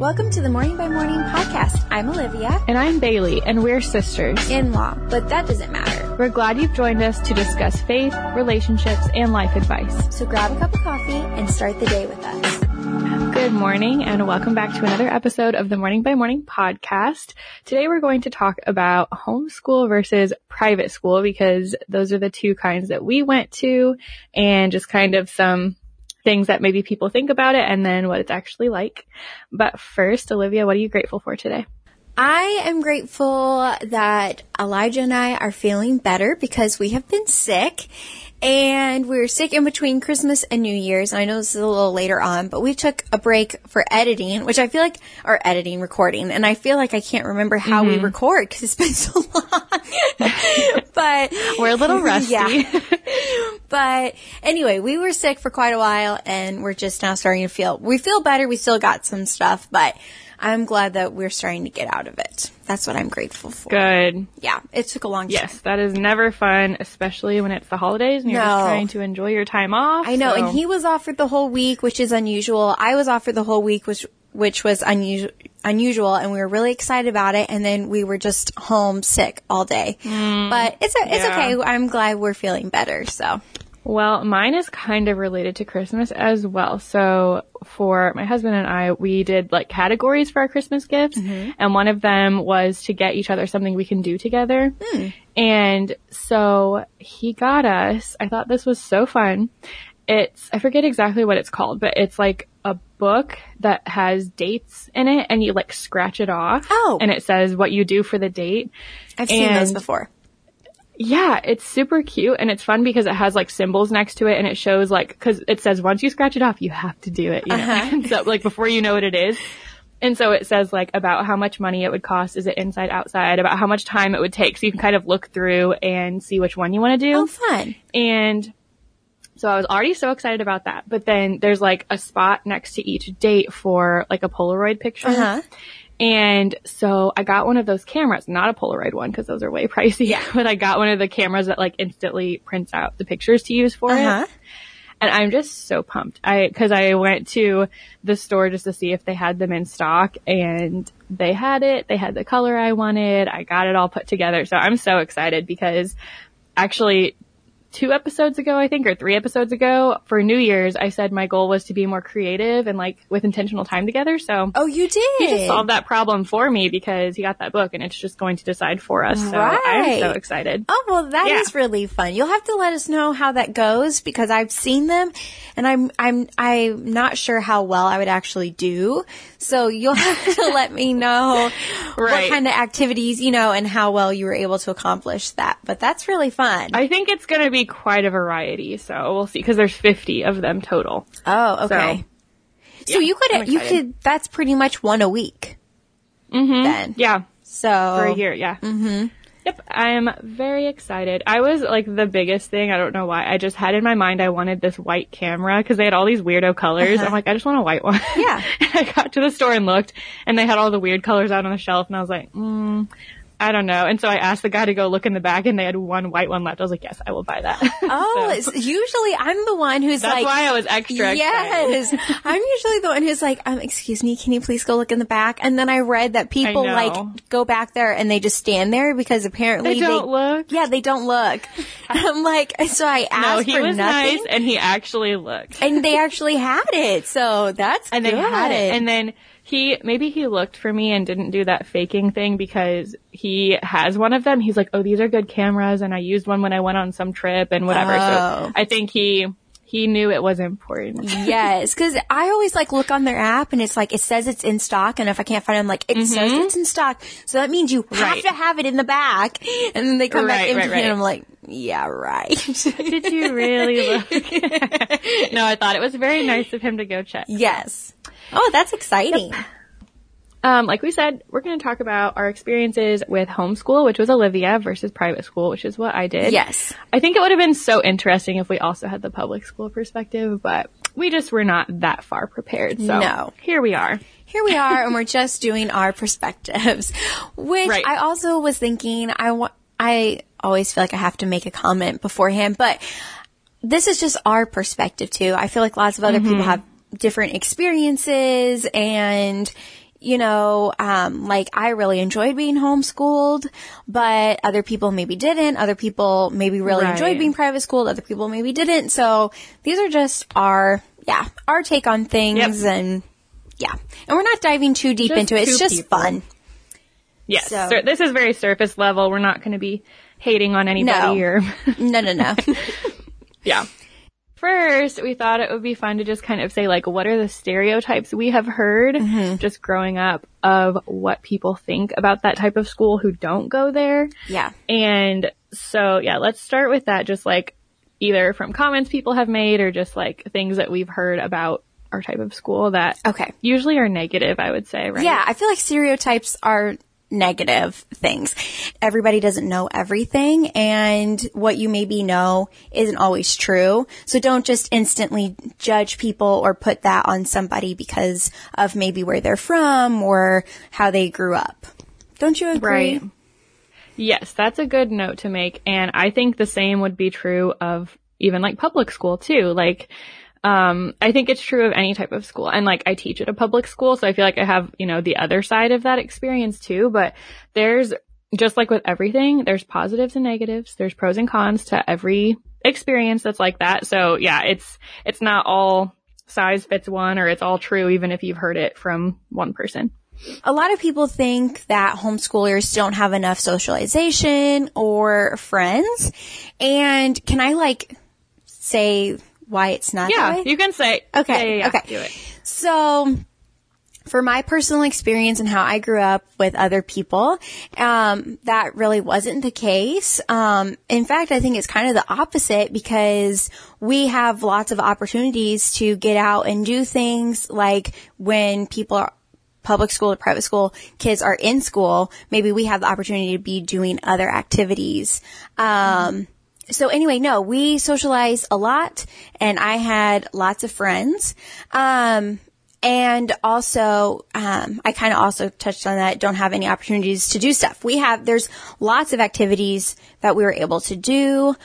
Welcome to the Morning by Morning podcast. I'm Olivia. And I'm Bailey, and we're sisters. In-law, but that doesn't matter. We're glad you've joined us to discuss faith, relationships, and life advice. So grab a cup of coffee and start the day with us. Good morning, and welcome back to another episode of the Morning by Morning podcast. Today we're going to talk about homeschool versus private school, because those are the two kinds that we went to, and just kind of some things that maybe people think about it and then what it's actually like. But first, Olivia, what are you grateful for today? I am grateful that Elijah and I are feeling better because we have been sick. And we were sick in between Christmas and New Year's. And I know this is a little later on, but we took a break for editing, which I feel like, or recording. And I feel like I can't remember how we record because it's been so long. But we're a little rusty. Yeah. But anyway, we were sick for quite a while and we're just now starting to we feel better. We still got some stuff, but I'm glad that we're starting to get out of it. That's what I'm grateful for. Good. Yeah, it took a long time. Yes, that is never fun, especially when it's the holidays and you're just trying to enjoy your time off. I know, and he was off for the whole week, which is unusual. I was off for the whole week, which was unusual, and we were really excited about it, and then we were just home sick all day. But it's okay. I'm glad we're feeling better, so. Well, mine is kind of related to Christmas as well. So for my husband and I, we did like categories for our Christmas gifts. And one of them was to get each other something we can do together. And so he got us, I thought this was so fun. I forget exactly what it's called, but it's like a book that has dates in it and you like scratch it off. Oh. And it says what you do for the date. I've seen those before. Yeah, it's super cute, and it's fun because it has, like, symbols next to it, and it shows, like, because it says once you scratch it off, you have to do it, you know? And so, like, before you know what it is. And so it says, like, about how much money it would cost, is it inside, outside, about how much time it would take, so you can kind of look through and see which one you want to do. Oh, fun. And so I was already so excited about that, but then there's, like, a spot next to each date for, like, a Polaroid picture. And so I got one of those cameras, not a Polaroid one because those are way pricey, but I got one of the cameras that like instantly prints out the pictures to use for it. And I'm just so pumped. Cause I went to the store just to see if they had them in stock and they had it. They had the color I wanted. I got it all put together. So I'm so excited because actually 2 episodes ago, I think, or 3 episodes ago, for New Year's, I said my goal was to be more creative and like with intentional time together. So, oh, you did. He just solved that problem for me because he got that book and it's just going to decide for us. So I'm so excited. Oh, well, that is really fun. You'll have to let us know how that goes because I've seen them and I'm not sure how well I would actually do. So you'll have to let me know what kind of activities, and how well you were able to accomplish that. But that's really fun. I think it's going to be quite a variety, so we'll see, because there's 50 of them total. Oh, okay. So you could, that's pretty much one a week. Then. Yeah. So. For a year, yeah. Yep. I'm very excited. I was like the biggest thing, I don't know why, I just had in my mind I wanted this white camera because they had all these weirdo colors. I'm like, I just want a white one. Yeah. And I got to the store and looked and they had all the weird colors out on the shelf and I was like, I don't know. And so I asked the guy to go look in the bag and they had one white one left. I was like, yes, I will buy that. Oh, so. Usually I'm the one who's That's why I was extra Yes. I'm usually the one who's like, excuse me, can you please go look in the back? And then I read that people like go back there and they just stand there because apparently they don't look. Yeah, they don't look. I'm like, so I asked he was nothing. Nice and he actually looked. And they actually had it. So that's and good. They had it. And then maybe he looked for me and didn't do that faking thing because he has one of them. He's like, oh, these are good cameras. And I used one when I went on some trip and whatever. So I think he knew it was important. Yes. Cause I always like look on their app and it's like, it says it's in stock. And if I can't find it, I'm like, it says it's in stock. So that means you have to have it in the back. And then they come back empty and I'm like, yeah, right. Did you really look? No, I thought it was very nice of him to go check. Yes. Oh, that's exciting. Yep. Like we said, we're going to talk about our experiences with homeschool, which was Olivia, versus private school, which is what I did. Yes. I think it would have been so interesting if we also had the public school perspective, but we just were not that far prepared. So here we are. Here we are, and we're just doing our perspectives, which I also was thinking, I always feel like I have to make a comment beforehand, but this is just our perspective too. I feel like lots of other people have different experiences and like I really enjoyed being homeschooled, but other people maybe didn't. Other people maybe really enjoyed being private schooled. Other people maybe didn't. So these are just our take on things. And we're not diving too deep into it. It's just fun. Yes. So this is very surface level. We're not going to be hating on anybody or No. Yeah. First, we thought it would be fun to just kind of say, like, what are the stereotypes we have heard just growing up of what people think about that type of school who don't go there. Yeah. And so, let's start with that, just like either from comments people have made or just like things that we've heard about our type of school that usually are negative, I would say, right? Yeah, I feel like stereotypes are negative things. Everybody doesn't know everything, and what you maybe know isn't always true. So don't just instantly judge people or put that on somebody because of maybe where they're from or how they grew up. Don't you agree? Right. Yes, that's a good note to make. And I think the same would be true of even like public school too. Like, I think it's true of any type of school. And like I teach at a public school, so I feel like I have, the other side of that experience too. But there's, just like with everything, there's positives and negatives. There's pros and cons to every experience that's like that. So it's not all size fits one, or it's all true even if you've heard it from one person. A lot of people think that homeschoolers don't have enough socialization or friends. And can I say why it's not that way? You can say. Okay. Yeah, okay. Do it. So for my personal experience and how I grew up with other people, that really wasn't the case. In fact, I think it's kind of the opposite because we have lots of opportunities to get out and do things like when people are public school or private school kids are in school, maybe we have the opportunity to be doing other activities. So anyway, no, we socialize a lot and I had lots of friends. And also, I kind of also touched on that, don't have any opportunities to do stuff. There's lots of activities that we were able to do.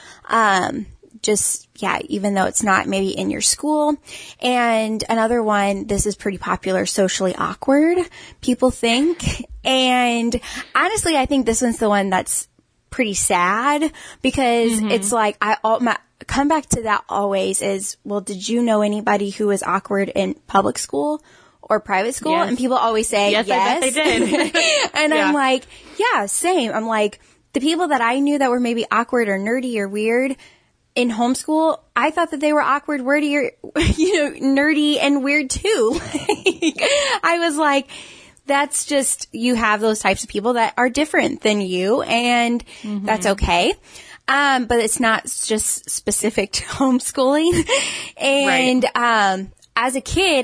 Even though it's not maybe in your school. And another one, this is pretty popular, socially awkward, people think. And honestly, I think this one's the one that's pretty sad because it's like, come back to that always is, well, did you know anybody who was awkward in public school or private school? Yes. And people always say, yes. I bet they did. And I'm like, yeah, same. I'm like, the people that I knew that were maybe awkward or nerdy or weird in homeschool, I thought that they were awkward, wordy, or, nerdy and weird too. I was like, that's just, you have those types of people that are different than you, and that's okay. But it's not just specific to homeschooling. And, as a kid,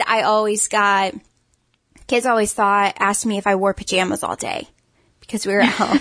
kids always asked me if I wore pajamas all day because we were at home.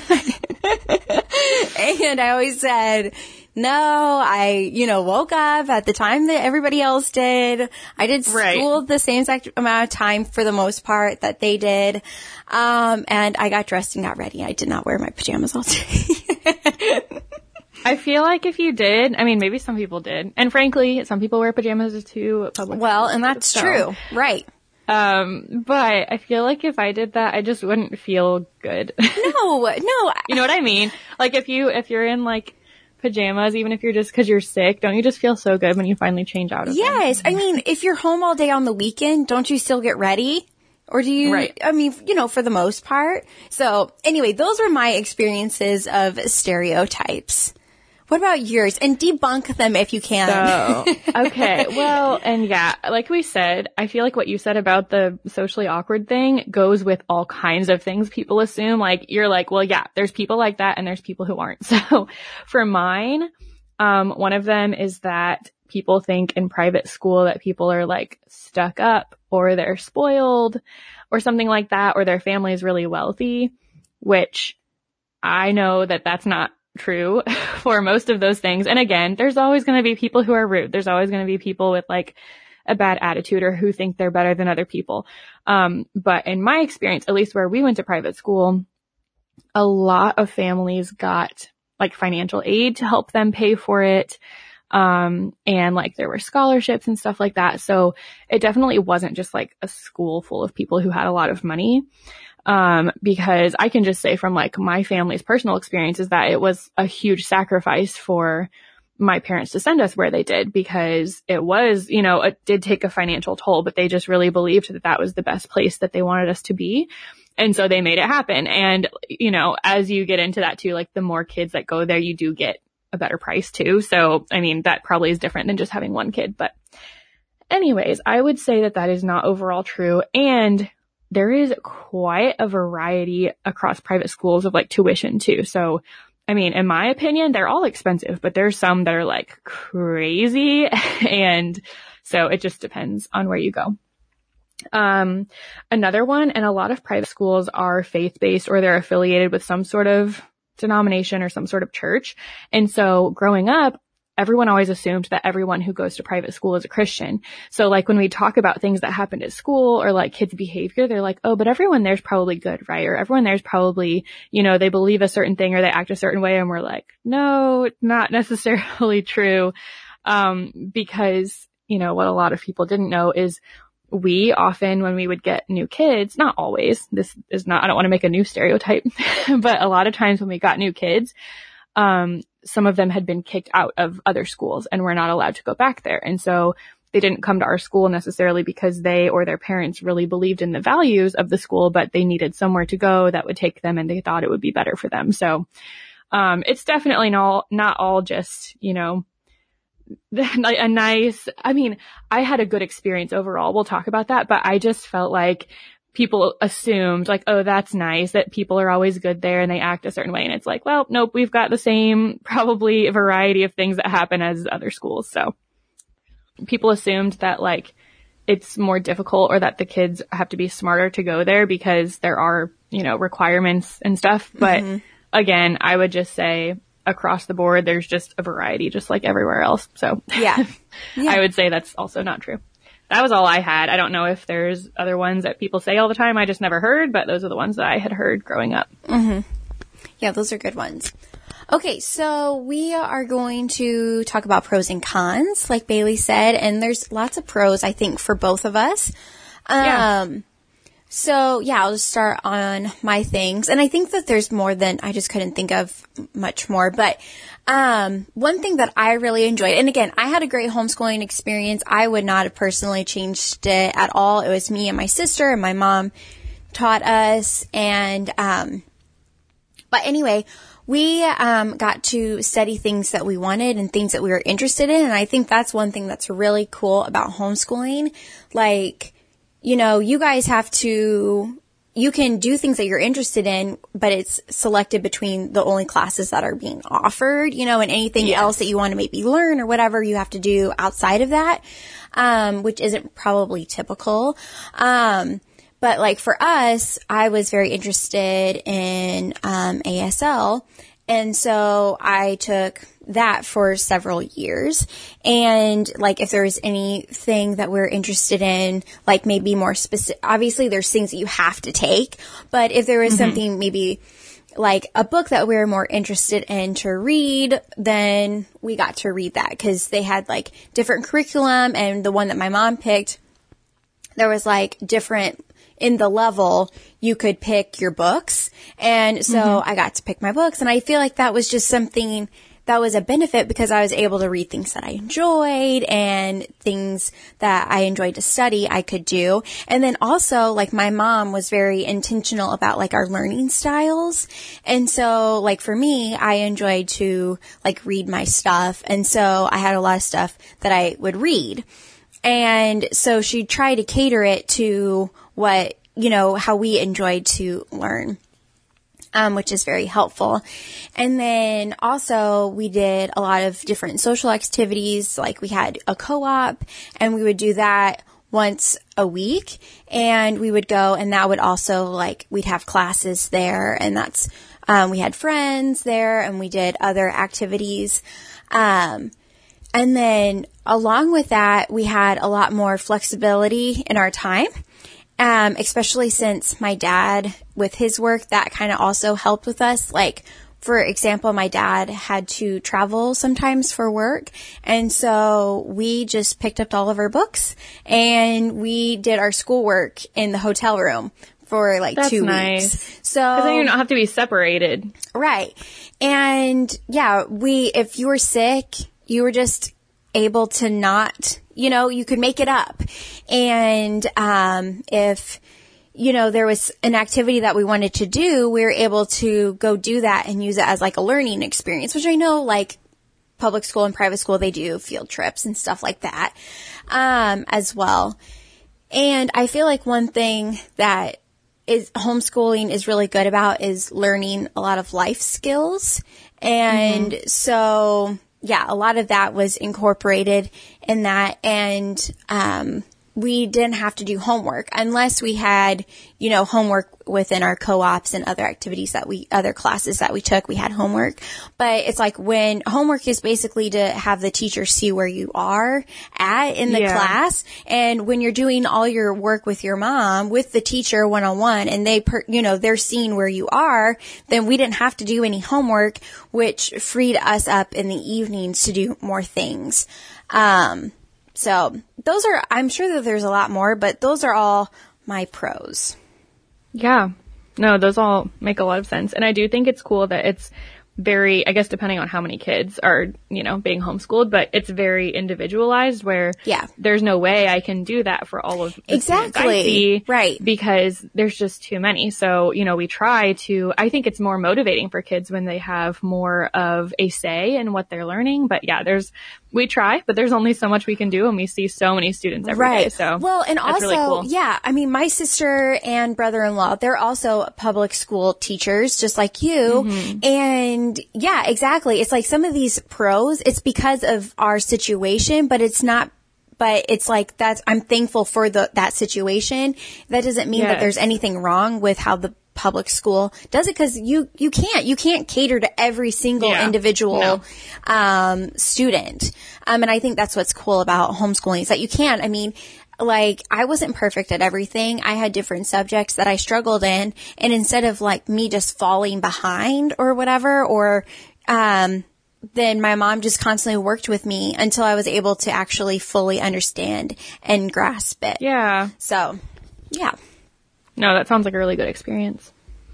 And I always said, no, I, woke up at the time that everybody else did. I did school the same exact amount of time for the most part that they did. And I got dressed and got ready. I did not wear my pajamas all day. I feel like if you did, I mean, maybe some people did. And frankly, some people wear pajamas too at public. Well, and that's true. Right. But I feel like if I did that, I just wouldn't feel good. No. You know what I mean? Like if you're in like pajamas, even if you're just because you're sick, don't you just feel so good when you finally change out of them? Yes. I mean, if you're home all day on the weekend, don't you still get ready? Or do you, I mean, for the most part. So anyway, those were my experiences of stereotypes. What about yours? And debunk them if you can. Okay. Well, and like we said, I feel like what you said about the socially awkward thing goes with all kinds of things people assume. Like, you're like, well, there's people like that and there's people who aren't. So for mine, one of them is that people think in private school that people are like stuck up or they're spoiled or something like that, or their family is really wealthy, which I know that that's not true for most of those things. And again, there's always going to be people who are rude. There's always going to be people with like a bad attitude or who think they're better than other people. But in my experience, at least where we went to private school, a lot of families got like financial aid to help them pay for it. And like there were scholarships and stuff like that. So it definitely wasn't just like a school full of people who had a lot of money. Because I can just say from like my family's personal experiences that it was a huge sacrifice for my parents to send us where they did, because it was, you know, it did take a financial toll, but they just really believed that that was the best place that they wanted us to be. And so they made it happen. And, you know, as you get into that too, like the more kids that go there, you do get a better price too. So, I mean, that probably is different than just having one kid. But anyways, I would say that that is not overall true. And there is quite a variety across private schools of like tuition too. So, I mean, in my opinion, they're all expensive, but there's some that are like crazy. And so it just depends on where you go. Another one, and a lot of private schools are faith-based or they're affiliated with some sort of denomination or some sort of church. And so growing up, everyone always assumed that everyone who goes to private school is a Christian. So like when we talk about things that happened at school or like kids' behavior, they're like, oh, but everyone there's probably good, right? Or everyone there's probably, you know, they believe a certain thing or they act a certain way. And we're like, no, not necessarily true. Because, you know, what a lot of people didn't know is we often, when we would get new kids, not always, this is not, I don't want to make a new stereotype, but a lot of times when we got new kids, some of them had been kicked out of other schools and were not allowed to go back there. And so they didn't come to our school necessarily because they or their parents really believed in the values of the school, but they needed somewhere to go that would take them and they thought it would be better for them. So, it's definitely not all just, you know, a nice, I mean, I had a good experience overall. We'll talk about that, but I just felt like people assumed like, oh, that's nice that people are always good there and they act a certain way. And it's like, well, nope, we've got the same probably variety of things that happen as other schools. So people assumed that like it's more difficult or that the kids have to be smarter to go there because there are, you know, requirements and stuff. But again, I would just say across the board, there's just a variety, just like everywhere else. So yeah. I would say that's also not true. That was all I had. I don't know if there's other ones that people say all the time. I just never heard, but those are the ones that I had heard growing up. Yeah, those are good ones. Okay, so we are going to talk about pros and cons, like Bailey said, and there's lots of pros, I think, for both of us. So, yeah, I'll just start on my things. And I think that there's more than, I just couldn't think of much more. But one thing that I really enjoyed, and again, I had a great homeschooling experience. I would not have personally changed it at all. It was me and my sister, and my mom taught us. And but anyway, we got to study things that we wanted and things that we were interested in. And I think that's one thing that's really cool about homeschooling. Like, you know, you guys have to, you can do things that you're interested in, but it's selected between the only classes that are being offered, you know, and anything else that you want to maybe learn or whatever you have to do outside of that, which isn't probably typical. But like for us, I was very interested in ASL. And so I took that for several years. And like if there's anything that we're interested in, like maybe more specific, obviously there's things that you have to take, but if there was something maybe like a book that we were more interested in to read, then we got to read that because they had like different curriculum, and the one that my mom picked, there was like different in the level, you could pick your books. And so I got to pick my books, and I feel like that was just something that was a benefit because I was able to read things that I enjoyed and things that I enjoyed to study I could do. And then also like my mom was very intentional about like our learning styles. And so like for me, I enjoyed to like read my stuff. And so I had a lot of stuff that I would read. And so she tried to cater it to what, you know, how we enjoyed to learn, which is very helpful. And then also we did a lot of different social activities. Like we had a co-op, and we would do that once a week, and we would go, and that would also like, we'd have classes there, and that's, we had friends there, and we did other activities. And then along with that, we had a lot more flexibility in our time, especially since my dad, with his work, that kind of also helped with us. Like, for example, my dad had to travel sometimes for work. And so we just picked up all of our books and we did our schoolwork in the hotel room for like That's 2 nice. weeks. So, because then you don't have to be separated. Right. And yeah, if you were sick, you were just able to not, you could make it up. And, if, there was an activity that we wanted to do, we were able to go do that and use it as like a learning experience, which I know like public school and private school, they do field trips and stuff like that, as well. And I feel like one thing that homeschooling is really good about is learning a lot of life skills. And so, yeah, a lot of that was incorporated in that. And, we didn't have to do homework unless we had, homework within our co-ops and other activities other classes that we took, we had homework. But it's like when homework is basically to have the teacher see where you are at in the class. And when you're doing all your work with your mom, with the teacher one-on-one, and they're seeing where you are, then we didn't have to do any homework, which freed us up in the evenings to do more things. So I'm sure that there's a lot more, but those are all my pros. Yeah. No, those all make a lot of sense. And I do think it's cool that it's very, I guess, depending on how many kids are, being homeschooled, but it's very individualized where there's no way I can do that for all of the students I see, right? Because there's just too many. So, we try to, I think it's more motivating for kids when they have more of a say in what they're learning. But yeah, we try, but there's only so much we can do, and we see so many students every day. So and that's also, really cool. Yeah, I mean, my sister and brother-in-law, they're also public school teachers, just like you. And yeah, exactly. It's like some of these pros, it's because of our situation, but it's not. But it's like I'm thankful for that situation. That doesn't mean that there's anything wrong with how the public school does it, because you can't cater to every single individual student. And I think that's what's cool about homeschooling is that you can. I mean, like, I wasn't perfect at everything. I had different subjects that I struggled in, and instead of like me just falling behind or whatever, or then my mom just constantly worked with me until I was able to actually fully understand and grasp it. Yeah. So, yeah. No, that sounds like a really good experience.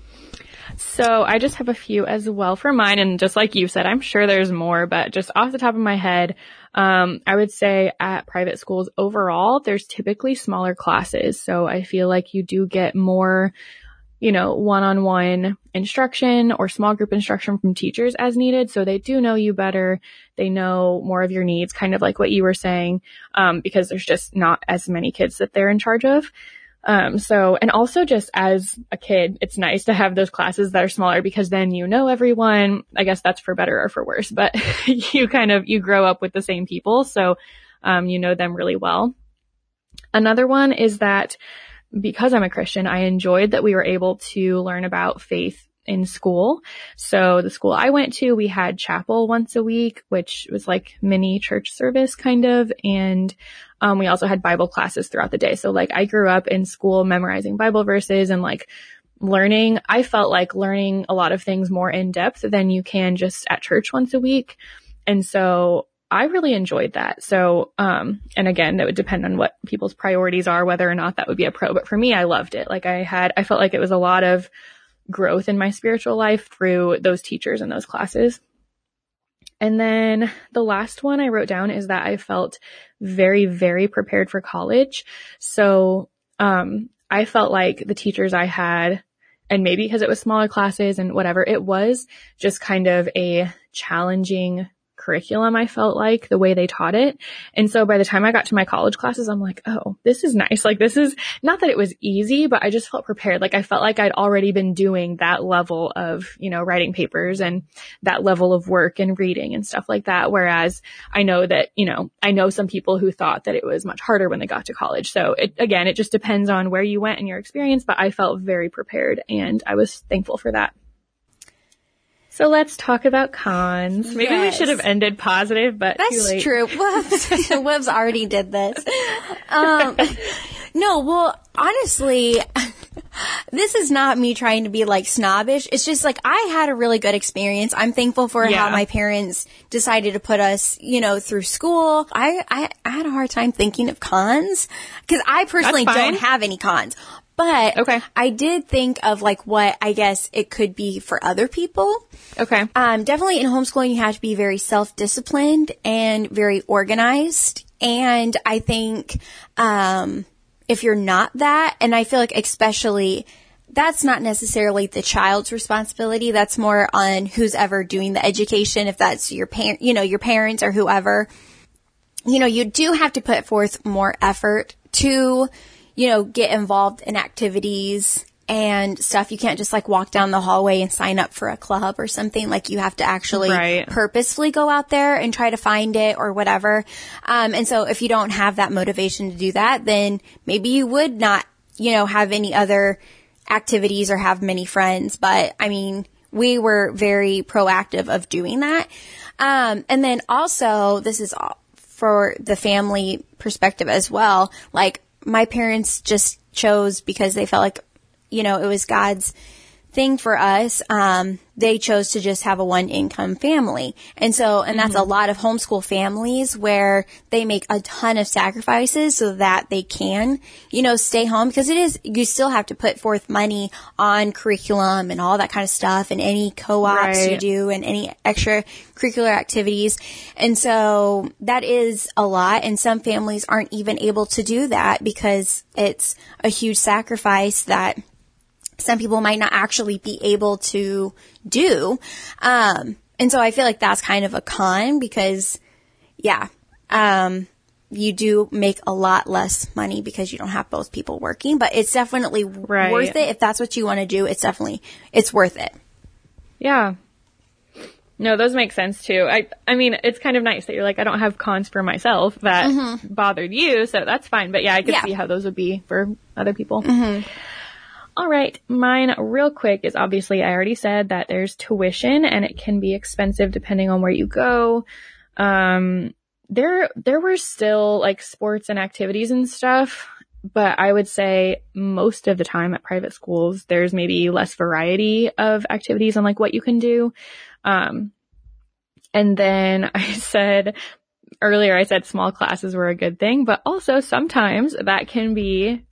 So I just have a few as well for mine. And just like you said, I'm sure there's more, but just off the top of my head, I would say at private schools overall, there's typically smaller classes. So I feel like you do get more, one-on-one instruction or small group instruction from teachers as needed. So they do know you better. They know more of your needs, kind of like what you were saying, because there's just not as many kids that they're in charge of. And also just as a kid, it's nice to have those classes that are smaller because then everyone. I guess that's for better or for worse, but you grow up with the same people. So, them really well. Another one is that because I'm a Christian, I enjoyed that we were able to learn about faith in school. So the school I went to, we had chapel once a week, which was like mini church service kind of. And we also had Bible classes throughout the day. So like I grew up in school memorizing Bible verses and like I felt like learning a lot of things more in depth than you can just at church once a week. And so I really enjoyed that. So, and again, that would depend on what people's priorities are, whether or not that would be a pro. But for me, I loved it. Like I felt like it was a lot of growth in my spiritual life through those teachers and those classes. And then the last one I wrote down is that I felt very, very prepared for college. So, I felt like the teachers I had, and maybe because it was smaller classes and whatever, it was just kind of a challenging curriculum. I felt like the way they taught it. And so by the time I got to my college classes, I'm like, oh, this is nice. Like this is not that it was easy, but I just felt prepared. Like I felt like I'd already been doing that level of, writing papers and that level of work and reading and stuff like that. Whereas I know that, I know some people who thought that it was much harder when they got to college. So it just depends on where you went and your experience, but I felt very prepared and I was thankful for that. So let's talk about cons. Maybe we should have ended positive, but that's too late. True. Webs already did this. No, well, honestly, this is not me trying to be like snobbish. It's just like I had a really good experience. I'm thankful for how my parents decided to put us, through school. I had a hard time thinking of cons because I personally don't have any cons. But I did think of like what I guess it could be for other people. Okay. Definitely in homeschooling, you have to be very self-disciplined and very organized. And I think if you're not that, and I feel like especially that's not necessarily the child's responsibility. That's more on who's ever doing the education. If that's your parent, your parents or whoever, you do have to put forth more effort to get involved in activities and stuff. You can't just like walk down the hallway and sign up for a club or something. Like you have to actually purposefully go out there and try to find it or whatever. And so if you don't have that motivation to do that, then maybe you would not, have any other activities or have many friends. But I mean, we were very proactive of doing that. And then also this is all for the family perspective as well. Like, my parents just chose because they felt like, it was God's thing for us. They chose to just have a one income family. And that's a lot of homeschool families where they make a ton of sacrifices so that they can, stay home because you still have to put forth money on curriculum and all that kind of stuff and any co-ops you do and any extracurricular activities. And so that is a lot. And some families aren't even able to do that because it's a huge sacrifice that some people might not actually be able to do. And so I feel like that's kind of a con because, you do make a lot less money because you don't have both people working, but it's definitely worth it. If that's what you want to do, it's worth it. Yeah. No, those make sense too. I mean, it's kind of nice that you're like, I don't have cons for myself that bothered you, so that's fine. But I could see how those would be for other people. All right. Mine real quick is obviously I already said that there's tuition and it can be expensive depending on where you go. There were still like sports and activities and stuff, but I would say most of the time at private schools, there's maybe less variety of activities on like what you can do. And then I said small classes were a good thing, but also sometimes that can be,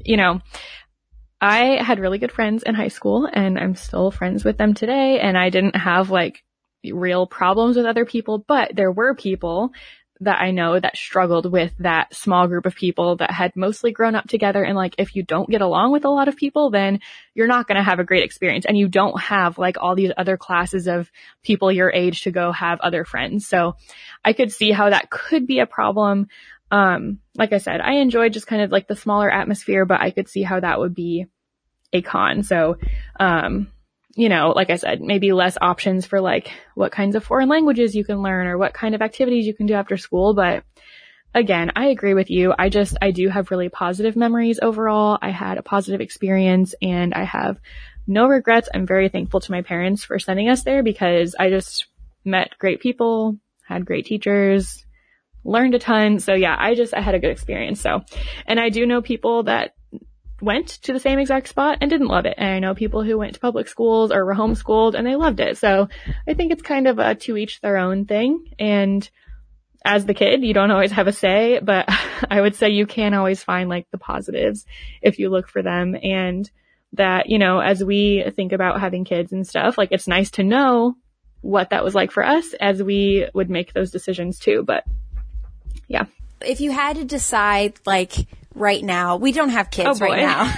I had really good friends in high school and I'm still friends with them today. And I didn't have like real problems with other people, but there were people that I know that struggled with that small group of people that had mostly grown up together. And like, if you don't get along with a lot of people, then you're not going to have a great experience. And you don't have like all these other classes of people your age to go have other friends. So I could see how that could be a problem. Like I said, I enjoyed just kind of like the smaller atmosphere, but I could see how that would be a con. So, like I said, maybe less options for like what kinds of foreign languages you can learn or what kind of activities you can do after school. But again, I agree with you. I do have really positive memories overall. I had a positive experience and I have no regrets. I'm very thankful to my parents for sending us there because I just met great people, had great teachers, learned a ton. So I had a good experience. So, and I do know people that went to the same exact spot and didn't love it. And I know people who went to public schools or were homeschooled and they loved it. So I think it's kind of a to each their own thing. And as the kid, you don't always have a say, but I would say you can always find like the positives if you look for them. And that, as we think about having kids and stuff, like it's nice to know what that was like for us as we would make those decisions too. But yeah. If you had to decide like right now, we don't have kids right now.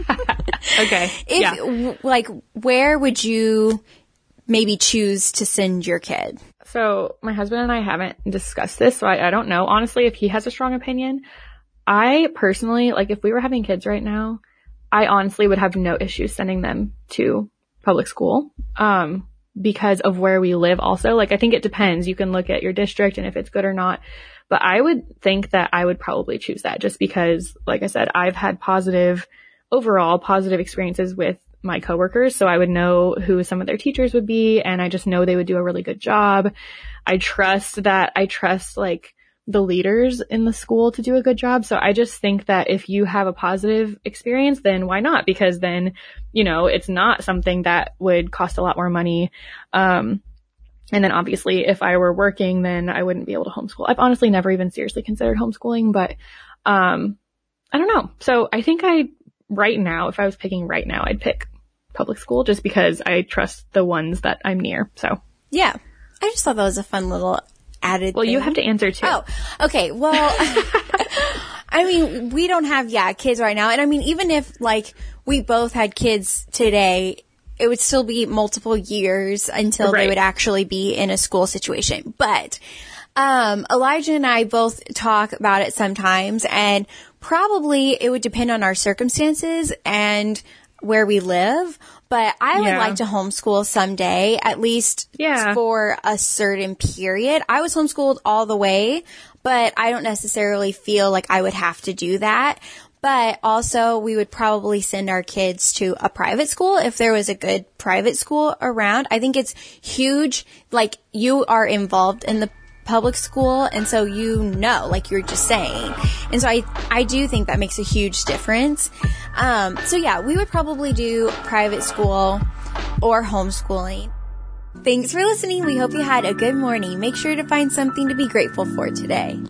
Okay. Like, where would you maybe choose to send your kid? So my husband and I haven't discussed this, so I don't know. Honestly, if he has a strong opinion, I personally, like if we were having kids right now, I honestly would have no issue sending them to public school. Because of where we live also. Like, I think it depends. You can look at your district and if it's good or not. But I would think that I would probably choose that just because, like I said, I've had overall positive experiences with my coworkers. So I would know who some of their teachers would be. And I just know they would do a really good job. I trust like the leaders in the school to do a good job. So I just think that if you have a positive experience, then why not? Because then, it's not something that would cost a lot more money. And then obviously if I were working, then I wouldn't be able to homeschool. I've honestly never even seriously considered homeschooling, but, I don't know. So I think right now, if I was picking right now, I'd pick public school just because I trust the ones that I'm near. So yeah, I just thought that was a fun little added thing. You have to answer too. Oh, okay. Well, I mean, we don't have, kids right now. And I mean, even if we both had kids today, it would still be multiple years until they would actually be in a school situation. But, Elijah and I both talk about it sometimes, and probably it would depend on our circumstances and where we live. But I would like to homeschool someday, at least for a certain period. I was homeschooled all the way, but I don't necessarily feel like I would have to do that. But also, we would probably send our kids to a private school if there was a good private school around. I think it's huge. You are involved in the public school, and so like you're just saying. And so I do think that makes a huge difference. So we would probably do private school or homeschooling. Thanks for listening. We hope you had a good morning. Make sure to find something to be grateful for today.